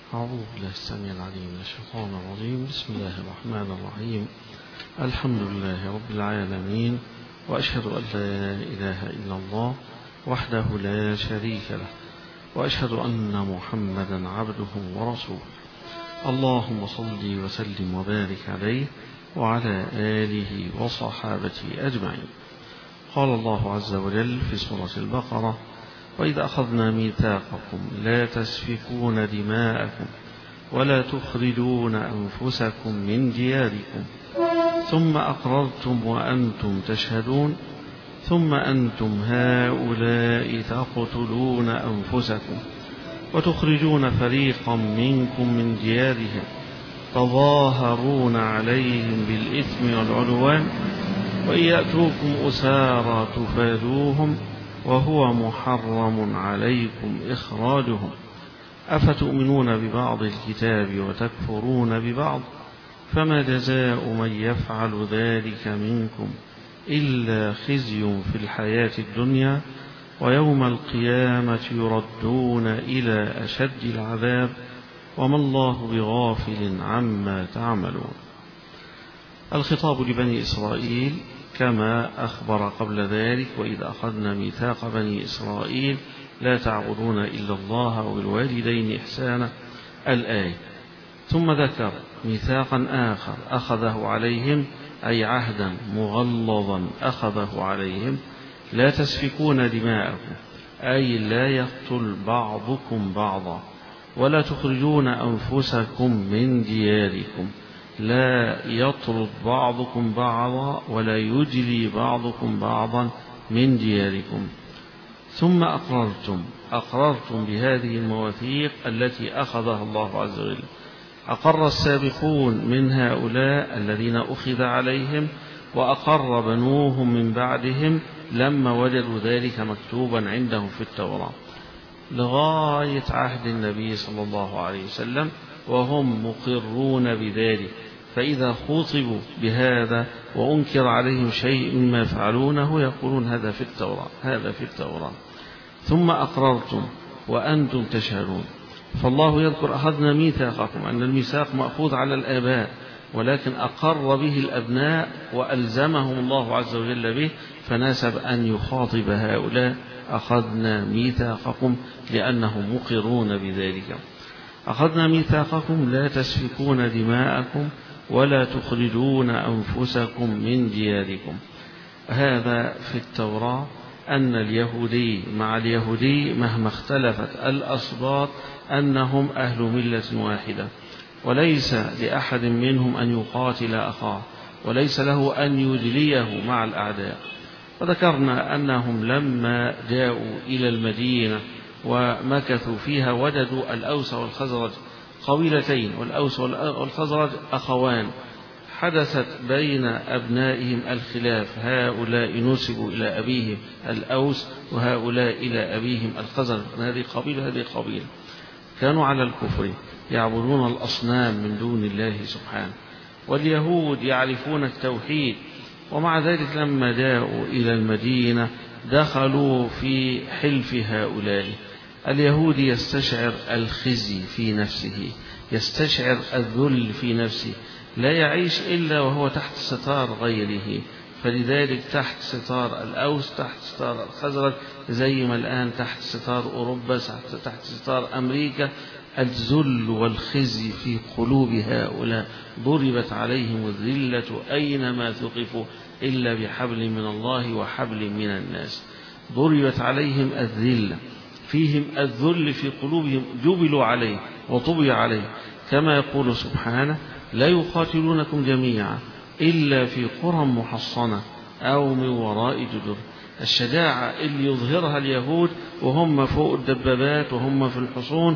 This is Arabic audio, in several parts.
أعوذ بالله السميع العليم من الشيطان الرجيم. بسم الله الرحمن الرحيم. الحمد لله رب العالمين، وأشهد أن لا إله إلا الله وحده لا شريك له، وأشهد أن محمدا عبده ورسوله. اللهم صل وسلم وبارك عليه وعلى آله وصحابته أجمعين. قال الله عز وجل في سورة البقرة: وإذا أخذنا ميثاقكم لا تسفكون دماءكم ولا تخرجون أنفسكم من دياركم ثم أقررتم وأنتم تشهدون ثم أنتم هؤلاء تقتلون أنفسكم وتخرجون فريقا منكم من ديارهم تظاهرون عليهم بالإثم والعدوان وإن يأتوكم أسارى تفادوهم وهو محرم عليكم إخراجهم أفتؤمنون ببعض الكتاب وتكفرون ببعض فما جزاء من يفعل ذلك منكم إلا خزي في الحياة الدنيا ويوم القيامة يردون إلى أشد العذاب وما الله بغافل عما تعملون. الخطاب لبني إسرائيل كما أخبر قبل ذلك: وإذا أخذنا ميثاق بني إسرائيل لا تعبدون إلا الله وبالوالدين إحسانا الآية. ثم ذكر ميثاقا آخر أخذه عليهم، أي عهدا مغلظا أخذه عليهم: لا تسفكون دماءكم، أي لا يقتل بعضكم بعضا، ولا تخرجون أنفسكم من دياركم، لا يطرد بعضكم بعضا ولا يجلي بعضكم بعضا من دياركم. ثم أقررتم بهذه المواثيق التي أخذها الله عز وجل. أقر السابقون من هؤلاء الذين أخذ عليهم، وأقر بنوهم من بعدهم لما وجدوا ذلك مكتوبا عندهم في التوراة لغاية عهد النبي صلى الله عليه وسلم وهم مقرون بذلك. فإذا خوطبوا بهذا وأنكر عليهم شيء مما يفعلونه يقولون هذا في التوراة، هذا في التوراة. ثم أقررتم وأنتم تشهدون. فالله يذكر: أخذنا ميثاقكم، أن الميثاق مأخوذ على الآباء، ولكن أقر به الأبناء وألزمهم الله عز وجل به، فناسب أن يخاطب هؤلاء: أخذنا ميثاقكم، لأنهم مقرون بذلك. أخذنا ميثاقكم لا تسفكون دماءكم ولا تخرجون أنفسكم من دياركم. هذا في التوراة، أن اليهودي مع اليهودي مهما اختلفت الأصباط أنهم أهل ملة واحدة، وليس لأحد منهم أن يقاتل أخاه، وليس له أن يجليه مع الأعداء. وذكرنا أنهم لما جاءوا إلى المدينة ومكثوا فيها وجدوا الأوس والخزرج قبيلتين، والأوس والخزرج أخوان، حدثت بين أبنائهم الخلاف، هؤلاء نسبوا إلى أبيهم الأوس وهؤلاء إلى أبيهم الخزرج، هذه قبيلة هذه قبيلة، كانوا على الكفر يعبدون الأصنام من دون الله سبحانه، واليهود يعرفون التوحيد. ومع ذلك لما جاءوا إلى المدينة دخلوا في حلف هؤلاء. اليهودي يستشعر الخزي في نفسه، يستشعر الذل في نفسه، لا يعيش إلا وهو تحت ستار غيره، فلذلك تحت ستار الأوس، تحت ستار الخزرج، زي ما الآن تحت ستار أوروبا، تحت ستار أمريكا. الذل والخزي في قلوب هؤلاء، ضربت عليهم الذلة أينما ثقفوا إلا بحبل من الله وحبل من الناس. ضربت عليهم الذلة، فيهم الذل في قلوبهم، جبلوا عليه وطبع عليه، كما يقول سبحانه: لا يقاتلونكم جميعا إلا في قرى محصنة أو من وراء جدر. الشجاعة اللي يظهرها اليهود وهم فوق الدبابات وهم في الحصون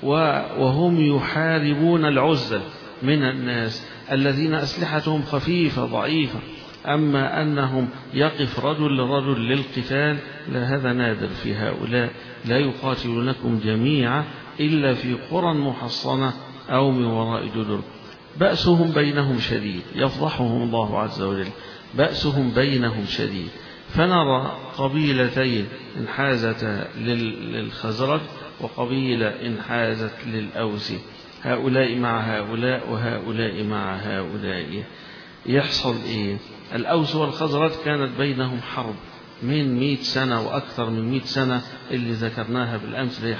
وهم يحاربون العزل من الناس الذين أسلحتهم خفيفة ضعيفة، أما أنهم يقف رجل لرجل للقتال لا، هذا نادر في هؤلاء. لا يقاتلونكم جميعا إلا في قرى محصنة أو من وراء جدر. بأسهم بينهم شديد، يفضحهم الله عز وجل، بأسهم بينهم شديد. فنرى قبيلتين انحازتا للخزرج وقبيلة انحازت للأوس، هؤلاء مع هؤلاء وهؤلاء مع هؤلاء. يحصل إيه؟ الأوس والخزرج كانت بينهم حرب من 100 سنة وأكثر من 100 سنة اللي ذكرناها بالأمس، هي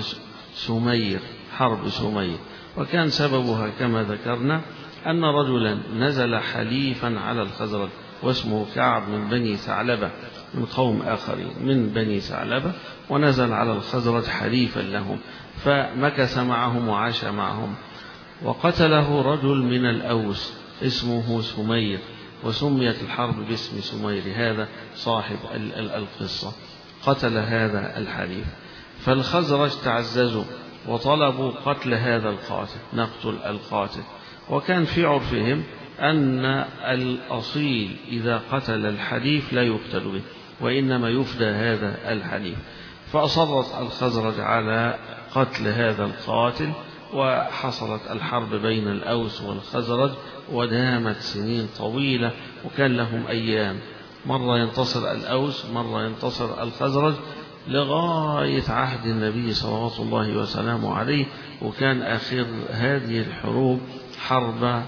حرب سمير. وكان سببها كما ذكرنا أن رجلا نزل حليفا على الخزرج واسمه كعب من بني ثعلبة، من قوم آخرين من بني ثعلبة، ونزل على الخزرج حليفا لهم، فمكث معهم وعاش معهم، وقتله رجل من الأوس اسمه سمير، وسميت الحرب باسم سمير، هذا صاحب القصة قتل هذا الحليف. فالخزرج تعززوا وطلبوا قتل هذا القاتل، نقتل القاتل. وكان في عرفهم أن الأصيل إذا قتل الحليف لا يقتل به، وإنما يفدى هذا الحليف. فأصرت الخزرج على قتل هذا القاتل، وحصلت الحرب بين الأوس والخزرج، ودامت سنين طويلة، وكان لهم أيام، مرة ينتصر الأوس مرة ينتصر الخزرج، لغاية عهد النبي صلوات الله وسلامه عليه. وكان آخر هذه الحروب حرب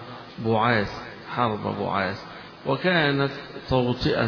بعاث، وكانت توطئة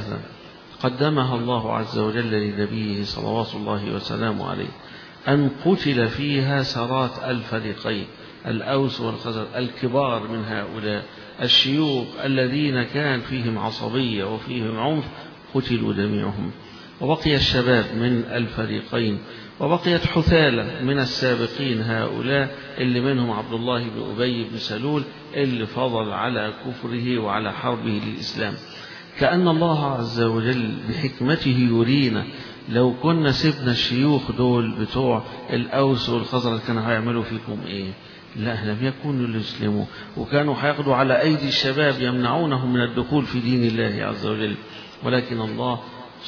قدمها الله عز وجل لنبيه صلوات الله وسلامه عليه، أن قتل فيها سرات الفريقين الأوس والخزرج، الكبار من هؤلاء الشيوخ الذين كان فيهم عصبية وفيهم عنف قتلوا جميعهم، وبقي الشباب من الفريقين، وبقيت حثالة من السابقين هؤلاء اللي منهم عبد الله بن أبي بن سلول اللي فضل على كفره وعلى حربه للإسلام. كأن الله عز وجل بحكمته يرينا لو كنا سبنا الشيوخ دول بتوع الأوس والخزرج كانوا هيعملوا فيكم إيه؟ لا، لم يكونوا ليسلموا، وكانوا هياخدوا على أيدي الشباب يمنعونهم من الدخول في دين الله عز وجل. ولكن الله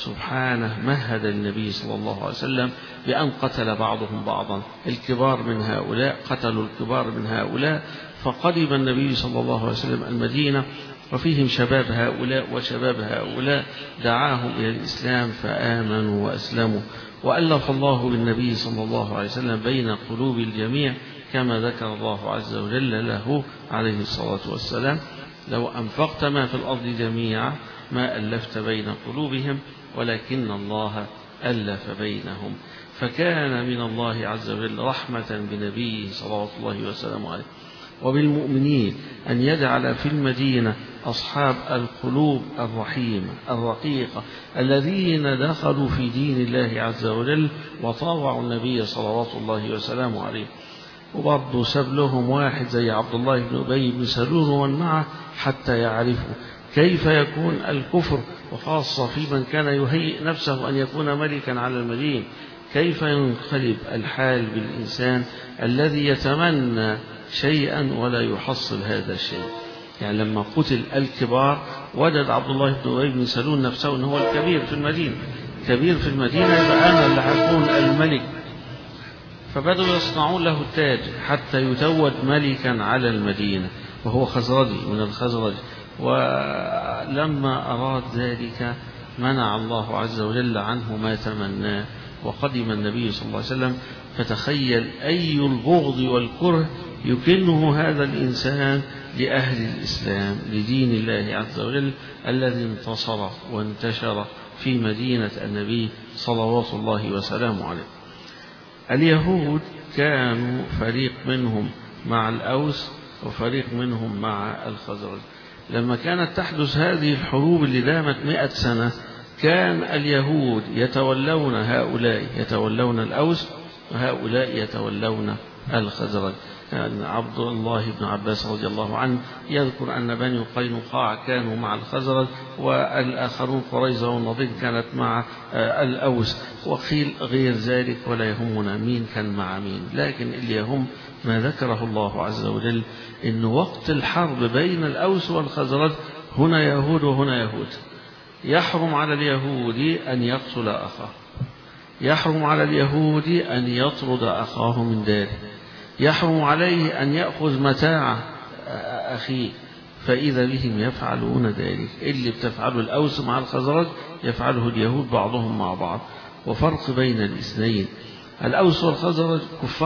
سبحانه مهد النبي صلى الله عليه وسلم بأن قتل بعضهم بعضا، الكبار من هؤلاء قتلوا الكبار من هؤلاء، فقدم النبي صلى الله عليه وسلم المدينة وفيهم شباب هؤلاء وشباب هؤلاء، دعاهم إلى الإسلام فآمنوا وأسلموا، وألف الله بالنبي صلى الله عليه وسلم بين قلوب الجميع، كما ذكر الله عز وجل له عليه الصلاة والسلام: لو أنفقت ما في الأرض جميعا ما ألفت بين قلوبهم ولكن الله ألف بينهم. فكان من الله عز وجل رحمة بنبيه صلوات الله وسلامه عليه وبالمؤمنين أن يجعل في المدينة أصحاب القلوب الرحيمة الرقيقة الذين دخلوا في دين الله عز وجل وطاوعوا النبي صلوات الله وسلامه عليه. وبرضه ساب لهم واحد زي عبد الله بن أبي بن سلول ومن معه حتى يعرفوا كيف يكون الكفر، وخاصة في من كان يهيئ نفسه أن يكون ملكا على المدينة، كيف ينقلب الحال بالإنسان الذي يتمنى شيئا ولا يحصل هذا الشيء. يعني لما قتل الكبار وجد عبد الله بن أبي بن سلول نفسه أنه هو الكبير في المدينة، كبير في المدينة، يبقى أنا اللي هكون الملك. فبدأوا يصنعون له التاج حتى يتوج ملكا على المدينة، وهو خزرجي من الخزرج. ولما أراد ذلك منع الله عز وجل عنه ما تمناه، وقدم النبي صلى الله عليه وسلم. فتخيل أي البغض والكره يكنه هذا الإنسان لأهل الإسلام لدين الله عز وجل الذي انتصر وانتشر في مدينة النبي صلوات الله وسلامه عليه. اليهود كانوا فريق منهم مع الأوس وفريق منهم مع الخزرج. لما كانت تحدث هذه الحروب اللي دامت 100 سنة كان اليهود يتولون هؤلاء، يتولون الأوس، وهؤلاء يتولون الخزرج. يعني عبد الله بن عباس رضي الله عنه يذكر أن بني قينقاع كانوا مع الخزرج، والآخرون قريظة والنضير كانت مع الأوس، وقيل غير ذلك ولا يهمنا مين كان مع مين. لكن اللي يهم ما ذكره الله عز وجل إن وقت الحرب بين الأوس والخزرج هنا يهود وهنا يهود. يحرم على اليهود أن يقتل أخاه، يحرم على اليهود أن يطرد أخاه من داره، يحرم عليه أن يأخذ متاع أخيه، فإذا بهم يفعلون ذلك. اللي بتفعله الأوس مع الخزرج يفعله اليهود بعضهم مع بعض. وفرق بين الاثنين الأوس والخزرج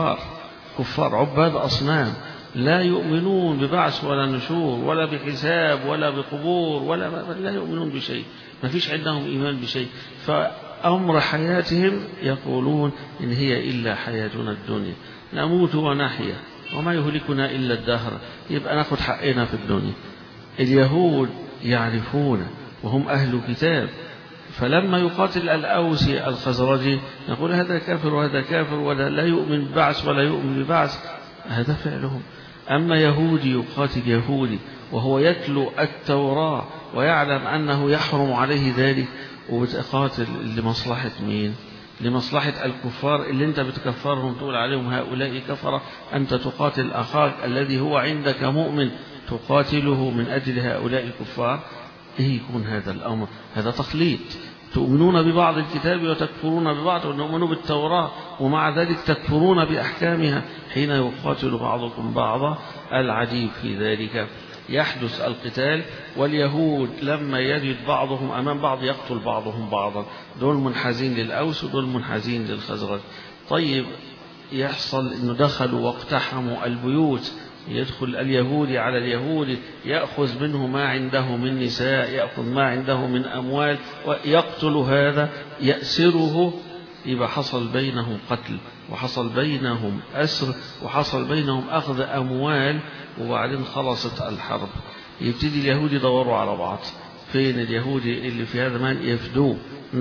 كفار عباد أصنام، لا يؤمنون ببعث ولا نشور ولا بحساب ولا بقبور لا يؤمنون بشيء، ما فيش عندهم إيمان بشيء. فأمر حياتهم يقولون إن هي إلا حياتنا الدنيا، نموت ونحيا وما يهلكنا إلا الدهر، يبقى ناخد حقنا في الدنيا. اليهود يعرفون وهم أهل كتاب، فلما يقاتل الأوسي الخزرجي يقول هذا كافر وهذا كافر ولا لا يؤمن ببعث ولا يؤمن ببعث، هذا فعلهم. أما يهودي يقاتل يهودي وهو يتلو التوراة ويعلم أنه يحرم عليه ذلك، وبتقاتل لمصلحة مين؟ لمصلحة الكفار اللي انت بتكفرهم تقول عليهم هؤلاء كفرة، أنت تقاتل أخاك الذي هو عندك مؤمن تقاتله من أجل هؤلاء الكفار. إيه يكون هذا الأمر؟ هذا تخليط، تؤمنون ببعض الكتاب وتكفرون ببعض، ونؤمنوا بالتوراة ومع ذلك تكفرون بأحكامها حين يقاتل بعضكم بعضا. العجيب في ذلك يحدث القتال، واليهود لما يجد بعضهم أمام بعض يقتل بعضهم بعضا، دول منحازين للأوس ودول منحازين للخزرج. طيب يحصل أنه دخلوا واقتحموا البيوت، يدخل اليهودي على اليهودي يأخذ منه ما عنده من نساء، يأخذ ما عنده من أموال ويقتل هذا يأسره، يبقى حصل بينهم قتل وحصل بينهم أسر وحصل بينهم أخذ أموال، وبعدين خلصت الحرب. يبتدي اليهود يدوروا على بعض، فين اليهودي اللي في هذا المال يفدوه،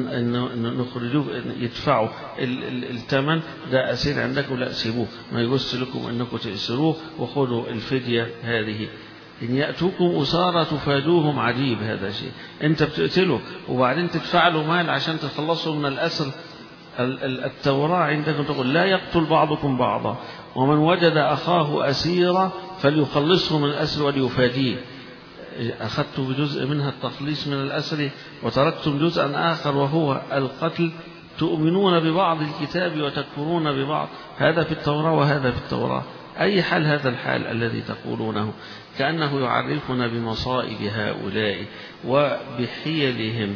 نخرجوه يدفعوا الثمن، ده أسير عندكم لا سيبوه، ما يجوز لكم أنكم تأسروه وخذوا الفدية هذه. إن يأتوكم أسارى تفادوهم، عجيب هذا شيء، أنت بتقتله وبعدين تدفع له مال عشان تخلصوا من الأسر. التوراة عندكم تقول لا يقتل بعضكم بعضا، ومن وجد أخاه أسيرا فليخلصه من الأسر وليفاديه. أخذتم بجزء منها التخليص من الأسر وتركتم جزءا آخر وهو القتل. تؤمنون ببعض الكتاب وتكفرون ببعض، هذا في التوراة وهذا في التوراة. أي حال هذا الحال الذي تقولونه؟ كأنه يعرفنا بمصائب هؤلاء وبحيلهم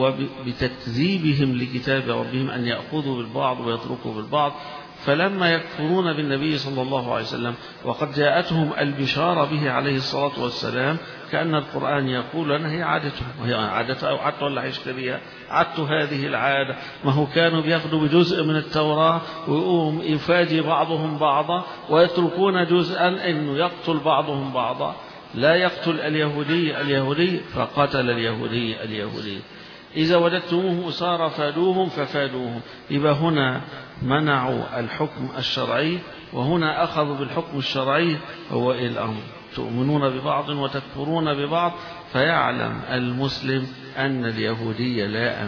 وبتكذيبهم لكتاب ربهم أن يأخذوا بالبعض ويتركوا بالبعض. فلما يكفرون بالنبي صلى الله عليه وسلم وقد جاءتهم البشارة به عليه الصلاة والسلام، كأن القرآن يقول لنا هي عادتهم، وهي عادته أو عادته ولا يشتريها، عادته هذه العادة. ما هو كانوا بياخذوا بجزء من التوراة ويقوم يفاجئ بعضهم بعضا ويتركون جزءا إنه يقتل بعضهم بعضا. لا يقتل اليهودي فقتل اليهودي. إذا وجدتموهم أسارى فادوهم ففادوهم. يبقى هنا منعوا الحكم الشرعي وهنا أخذوا بالحكم الشرعي. هو إيه الأمر؟ تؤمنون ببعض وتكفرون ببعض. فيعلم المسلم أن اليهودي لا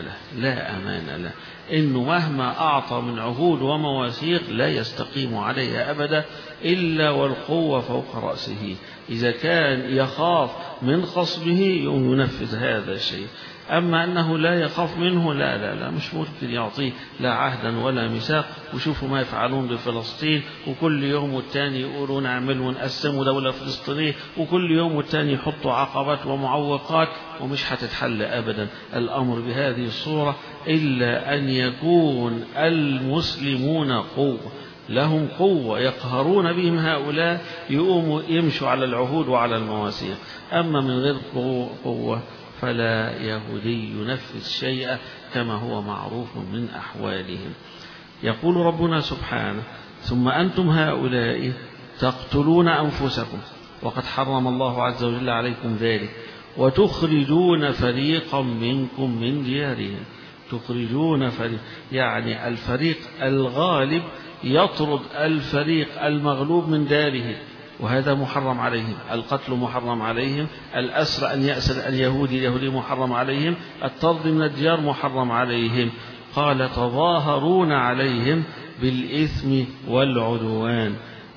أمان له، إنه مهما أعطى من عهود ومواثيق لا يستقيم عليها أبدا إلا والقوة فوق رأسه. إذا كان يخاف من خصمه ينفذ هذا الشيء، أما أنه لا يخاف منه لا مش ممكن يعطيه لا عهدا ولا ميثاق. وشوفوا ما يفعلون بفلسطين، وكل يوم والتاني يقولوا نعمل ونقسموا دولة فلسطينية، وكل يوم والتاني يحطوا عقبات ومعوقات، ومش هتتحل أبدا الأمر بهذه الصورة إلا أن يكون المسلمون قوة، لهم قوة يقهرون بهم هؤلاء، يقوموا يمشوا على العهود وعلى المواثيق. أما من غير قوة فلا يهودي ينفذ شيئا كما هو معروف من أحوالهم. يقول ربنا سبحانه: ثم أنتم هؤلاء تقتلون أنفسكم وقد حرم الله عز وجل عليكم ذلك، وتخرجون فريقا منكم من ديارهم. تخرجون فريق يعني الفريق الغالب يطرد الفريق المغلوب من داره، وهذا محرم عليهم. القتل محرم عليهم، الأسر أن يأسر اليهودي محرم عليهم، الطرد من الديار محرم عليهم. قال: تظاهرون عليهم بالإثم والعدوان.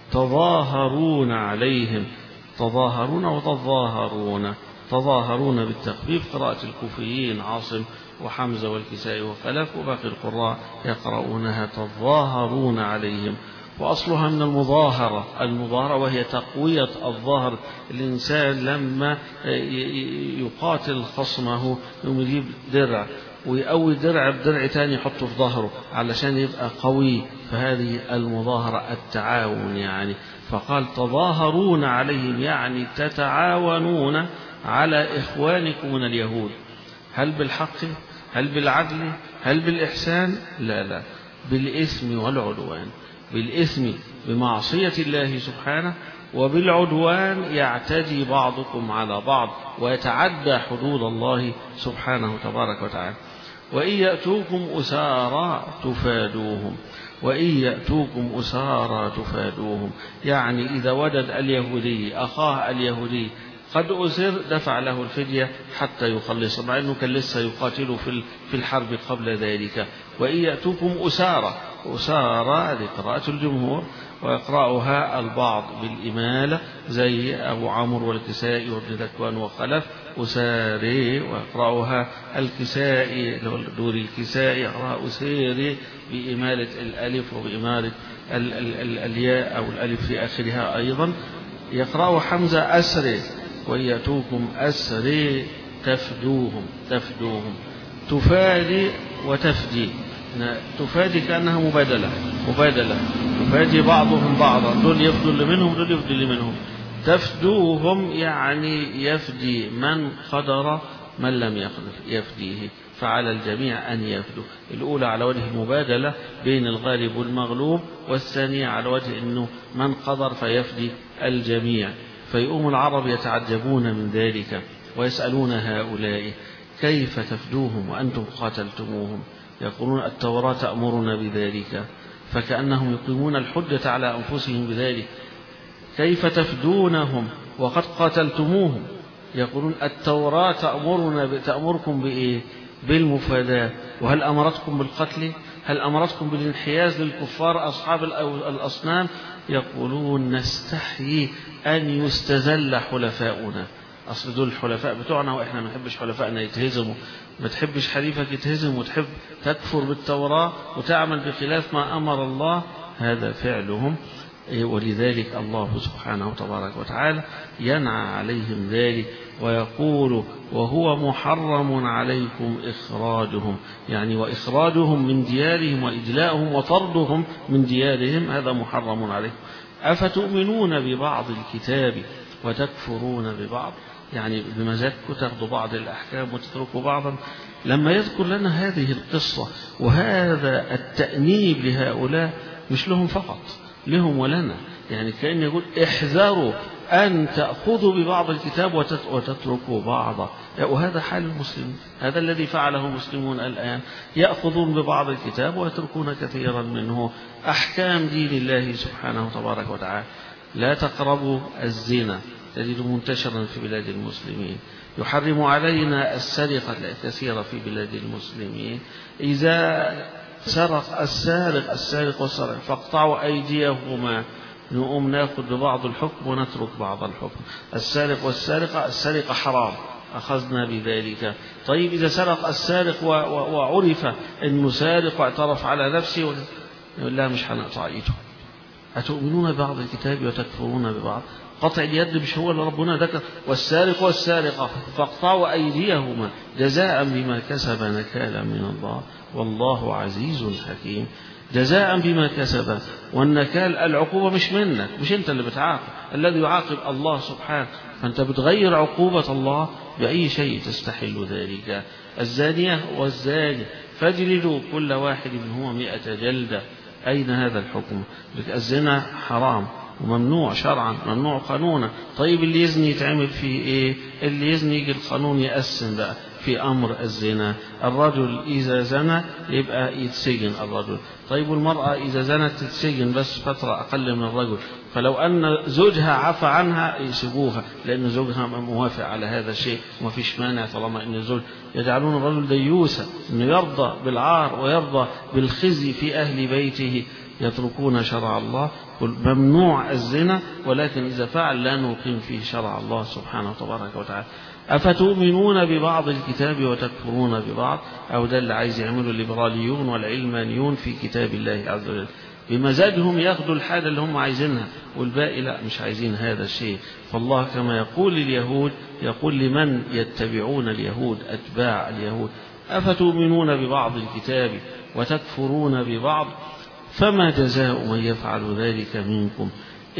تظاهرون عليهم، تظاهرون وتظاهرون. تظاهرون بالتخفيف، قراءة الكوفيين عاصم وحمزة والكسائي وخلف، وباقي القراء يقرؤونها تظاهرون عليهم. وأصلها من المظاهرة وهي تقوية الظهر. الإنسان لما يقاتل خصمه يجيب درع ويقوي درع بدرع تاني يحطه في ظهره علشان يبقى قوي. فهذه المظاهرة التعاون يعني. فقال تظاهرون عليهم يعني تتعاونون على إخوانكم من اليهود. هل بالحق؟ هل بالعدل؟ هل بالإحسان؟ لا لا، بالإثم والعدوان. بالإثم بمعصية الله سبحانه، وبالعدوان يعتدي بعضكم على بعض ويتعدى حدود الله سبحانه تبارك وتعالى. وإن يأتوكم أسارى تفادوهم. وإن يأتوكم أسارى تفادوهم يعني إذا وجد اليهودي أخاه اليهودي قد أسر دفع له الفدية حتى يخلص، مع أنه كان لسه يقاتل في الحرب قبل ذلك. وإن يأتوكم أسارى، أسارى هذه قراءة الجمهور، ويقرأها البعض بالإمالة زي أبو عمرو والكسائي وابن ذكوان وخلف أساري، ويقرأها الكسائي دور الكسائي يقرأ أسيري بإمالة الألف وبإمالة الياء أو الألف في آخرها أيضا. يقرأ حمزة أسري. ويأتوكم أسري تفدوهم. تفدوهم تفادي وتفدي. تفادي كأنها مبادلة تفادي بعضهم بعضا، دول يفدوا اللي منهم دول يفدوا اللي منهم. تفدوهم يعني يفدي من قدر من لم يقدر يفديه، فعلى الجميع أن يفدوا. الأولى على وجه المبادلة بين الغالب والمغلوب، والثانية على وجه أنه من قدر فيفدي الجميع. فيقوم العرب يتعجبون من ذلك ويسألون هؤلاء كيف تفدوهم وأنتم قاتلتموهم؟ يقولون التوراة تأمرنا بذلك، فكأنهم يقيمون الحجة على أنفسهم بذلك. كيف تفدونهم وقد قاتلتموهم؟ يقولون التوراة تأمركم بإيه؟ بالمفاداة. وهل أمرتكم بالقتل؟ هل أمرتكم بالانحياز للكفار أصحاب الأصنام؟ يقولون نستحيي أن يستذل حلفاؤنا. أصل دول الحلفاء بتوعنا وإحنا ما نحبش حلفائنا يتهزموا. ما تحبش حليفك يتهزم وتحب تكفر بالتوراة وتعمل بخلاف ما أمر الله، هذا فعلهم. ولذلك الله سبحانه تبارك وتعالى ينعى عليهم ذلك ويقول وهو محرم عليكم إخراجهم، يعني وإخراجهم من ديارهم وإجلاؤهم وطردهم من ديارهم هذا محرم عليكم. أفتؤمنون ببعض الكتاب وتكفرون ببعض؟ يعني بمزاجكم تاخذوا بعض الأحكام وتتركوا بعضا. لما يذكر لنا هذه القصة وهذا التأنيب لهؤلاء مش لهم فقط، لهم ولنا، يعني كأن يقول احذروا أن تأخذوا ببعض الكتاب وتتركوا بعضا. وهذا حال المسلمين، هذا الذي فعله المسلمون الآن، يأخذون ببعض الكتاب ويتركون كثيرا منه. أحكام دين الله سبحانه تبارك وتعالى، لا تقربوا الزنا تجد منتشرا في بلاد المسلمين، يحرم علينا السرقة كثيرة في بلاد المسلمين. إذا سرق السارق والسارق فاقطعوا أيديهما، نقوم ناخذ ببعض الحكم ونترك بعض الحكم. السارق والسارقة، السرقة حرام أخذنا بذلك. طيب إذا سرق السارق وعرف أنه سارق واعترف على نفسه يقول لا مش هنقطع إيده. أتؤمنون ببعض الكتاب وتكفرون ببعض؟ قطع اليد مش هو اللي ربنا ذكر؟ والسارق والسارقة فاقطعوا أيديهما جزاء بما كسب نكالا من الله والله عزيز حكيم. جزاء بما كسب، والنكال العقوبة مش منك، مش أنت اللي بتعاقب، الذي يعاقب الله سبحانه، فأنت بتغير عقوبة الله بأي شيء تستحل ذلك. الزانية والزاني فاجلدوا كل واحد منهما 100 جلدة. أين هذا الحكم؟ الزنا حرام وممنوع شرعا، ممنوع قانونا. طيب اللي يزني يتعمل فيه ايه؟ اللي يزني يجي القانون يقسم بقى في أمر الزنا. الرجل إذا زنى يبقى يتسجن الرجل. طيب والمرأة إذا زنت تتسجن بس فترة أقل من الرجل. فلو أن زوجها عفى عنها يسيبوها لأن زوجها موافق على هذا الشيء، وما فيش مانع طالما أن الزوج. يجعلون الرجل ديوسا أنه يرضى بالعار ويرضى بالخزي في أهل بيته، يتركون شرع الله. ممنوع الزنا، ولكن إذا فعل لا نقيم فيه شرع الله سبحانه تبارك وتعالى. أفتؤمنون ببعض الكتاب وتكفرون ببعض؟ أو ده اللي عايز يعملوا الليبراليون والعلمانيون في كتاب الله عز وجل، بمزاجهم ياخذوا الحاجة اللي هم عايزينها والباقي لا مش عايزين هذا الشيء. فالله كما يقول لليهود يقول لمن يتبعون اليهود أتباع اليهود أفتؤمنون ببعض الكتاب وتكفرون ببعض فما جزاء من يفعل ذلك منكم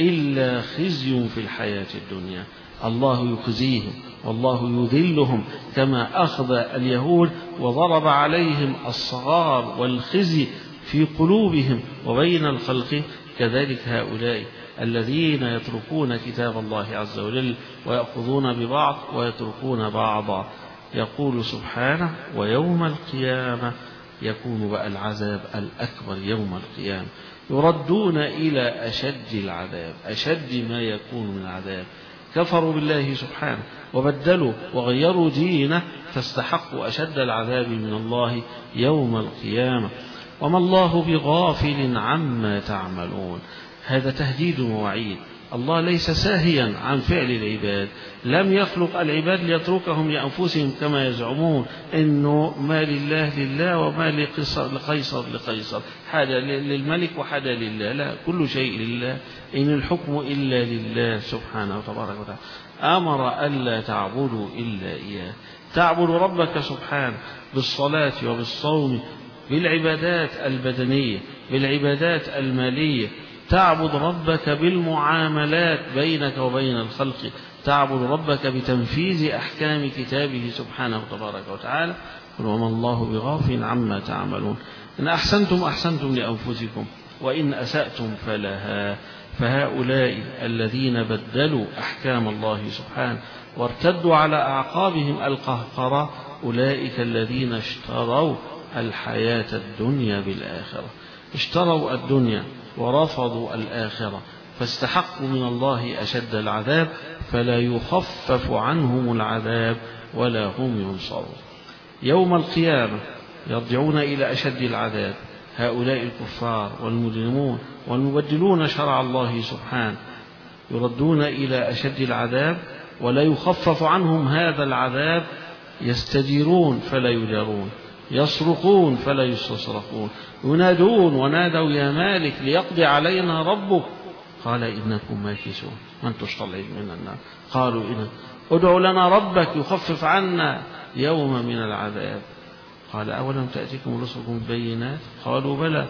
إلا خزي في الحياة الدنيا. الله يخزيهم والله يذلهم كما أخذ اليهود وضرب عليهم الصغار والخزي في قلوبهم وبين الخلق، كذلك هؤلاء الذين يتركون كتاب الله عز وجل ويأخذون ببعض ويتركون بعضا. يقول سبحانه: ويوم القيامة يكون بقى العذاب الأكبر يوم القيامة، يردون إلى أشد العذاب، أشد ما يكون من العذاب. كفروا بالله سبحانه وبدلوا وغيروا دينه فاستحقوا أشد العذاب من الله يوم القيامة. وما الله بغافل عما تعملون. هذا تهديد ووعيد. الله ليس ساهيا عن فعل العباد، لم يخلق العباد ليتركهم لأنفسهم كما يزعمون إنه ما لله لله وما لقيصر لقيصر، حاجة للملك وحاجة لله. لا، كل شيء لله، إن الحكم إلا لله سبحانه وتبارك وتعالى. أمر ألا تعبدوا إلا إياه، تعبد ربك سبحانه بالصلاة وبالصوم، بالعبادات البدنية، بالعبادات المالية، تعبد ربك بالمعاملات بينك وبين الخلق، تعبد ربك بتنفيذ أحكام كتابه سبحانه وتبارك وتعالى. وما الله بغافل عما تعملون. إن أحسنتم أحسنتم لأنفسكم وإن أسأتم فلها. فهؤلاء الذين بدلوا أحكام الله سبحانه وارتدوا على أعقابهم القهقرة، أولئك الذين اشتروا الحياة الدنيا بالآخرة، اشتروا الدنيا ورفضوا الآخرة، فاستحقوا من الله أشد العذاب، فلا يخفف عنهم العذاب ولا هم ينصرون. يوم القيامة يرجعون إلى أشد العذاب هؤلاء الكفار والمجرمون والمبدلون شرع الله سبحانه، يردون إلى أشد العذاب ولا يخفف عنهم هذا العذاب، يستجيرون فلا يجارون، يصرخون فلا يستصرخون، ينادون ونادوا يا مالك ليقضي علينا ربك، قال إنكم ماكثون. من تشطلعون من النار قالوا إن ادعوا لنا ربك يخفف عنا يوم من العذاب، قال أولم تأتيكم رسلكم بالبينات قالوا بلى،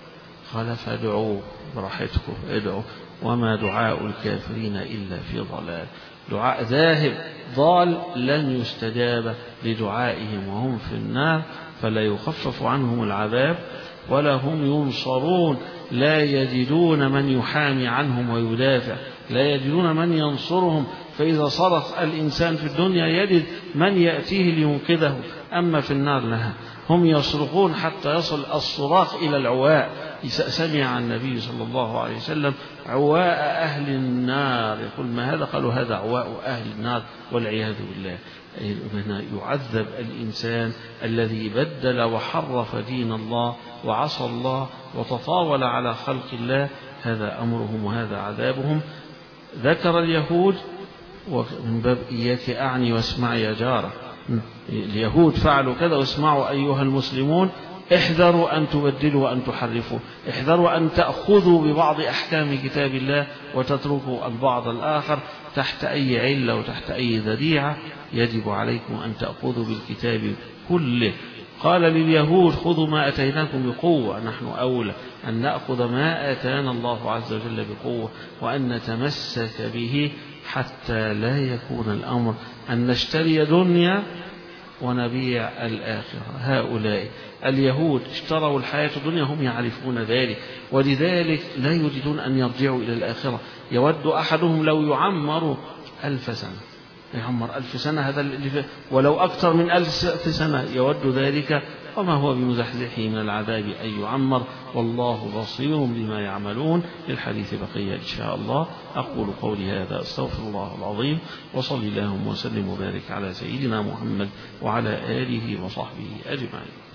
قال فادعوا براحتكم ادعوا، وما دعاء الكافرين إلا في ضلال. دعاء ذاهب ضال لن يستجاب لدعائهم وهم في النار، فلا يخفف عنهم العذاب ولا هم ينصرون، لا يجدون من يحامي عنهم ويدافع، لا يجدون من ينصرهم. فإذا صرخ الإنسان في الدنيا يجد من يأتيه لينقذه، أما في النار لها هم يصرخون حتى يصل الصراخ إلى العواء. سمع النبي صلى الله عليه وسلم عواء أهل النار، يقول ما هذا؟ قالوا هذا عواء أهل النار والعياذ بالله. هنا يعذب الإنسان الذي بدل وحرف دين الله وعصى الله وتطاول على خلق الله، هذا أمرهم وهذا عذابهم. ذكر اليهود ومن باب إياك أعني واسمع يا جارة، اليهود فعلوا كذا واسمعوا أيها المسلمون، احذروا أن تبدلوا وأن تحرفوا، احذروا أن تأخذوا ببعض أحكام كتاب الله وتتركوا البعض الآخر تحت أي علة وتحت أي ذريعة. يجب عليكم أن تأخذوا بالكتاب كله. قال لليهود خذوا ما أتيناكم بقوة، نحن أولى أن نأخذ ما آتانا الله عز وجل بقوة وأن نتمسك به حتى لا يكون الأمر أن نشتري دنيا ونبيع الآخرة. هؤلاء اليهود اشتروا الحياة الدنيا، هم يعرفون ذلك، ولذلك لا يريدون أن يرجعوا إلى الآخرة. يود أحدهم لو يعمر 1000 سنة، يعمر 1000 سنة، هذا ولو أكثر من 1000 سنة يود ذلك، وما هو بمزحزحه من العذاب أن يعمر، والله بصير بما يعملون. للحديث بقية إن شاء الله. أقول قولي هذا أستغفر الله العظيم، وصل اللهم وسلم وبارك على سيدنا محمد وعلى آله وصحبه أجمعين.